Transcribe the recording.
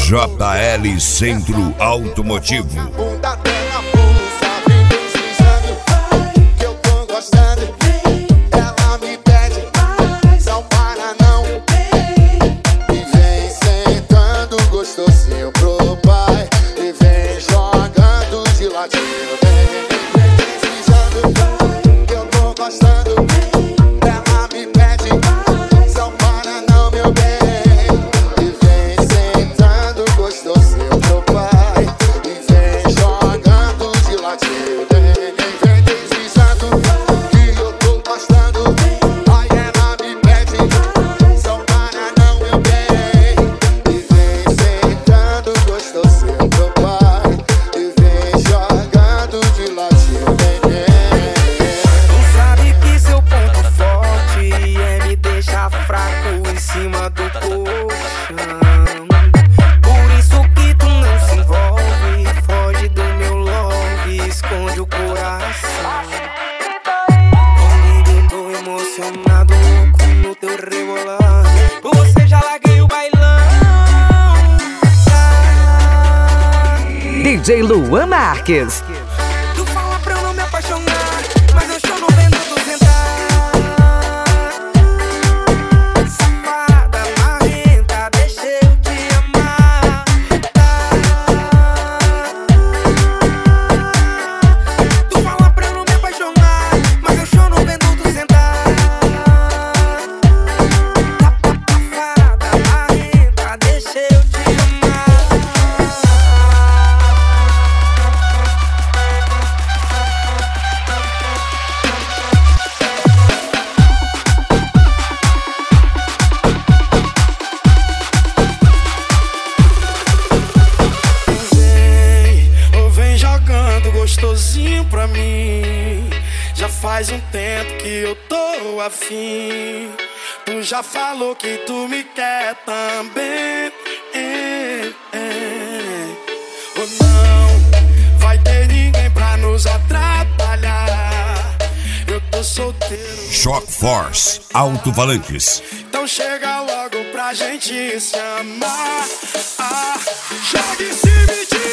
JL Centro Automotivo. Bunda dela pulsa, vem deslizando, que eu tô gostando. Ela me pede, não para não. E vem sentando gostosinho pro pai. E vem jogando de ladinho. Vem deslizando, que eu tô gostando. Ela me pede, não para não, meu bem. E vem sentando gostosinho pro pai. E vem jogando de ladinho. Vem deslizando, que eu tô gostando. Ai, ela me pede, não para não, meu bem. E vem sentando gostosinho pro pai. E vem jogando de ladinho. Tu sabe que seu ponto forte é me deixar fraco em cima do colchão. Por isso que tu não se envolve, foge do meu love, esconde o coração. Comigo eu tô emocionado, louco no teu rebolão. Por você já larguei o bailão. DJ Luan Marques. Tu fala pra eu não me apaixonar, mas eu estou no vendo tu sentar. Safada, marrenta, deixa eu te amar. Tu fala pra eu não me apaixonar, mas eu estou no vendo tu sentar. Safada, marrenta, deixa eu te amar. Vem jogando gostosinho pra mim. Já faz um tempo que eu tô afim. Tu já falou que tu me quer também. Ou não vai ter ninguém pra nos atrapalhar. Eu tô solteiro. Shock Force Alto-Falantes. Então chega logo pra gente se amar. Jogue esse beat.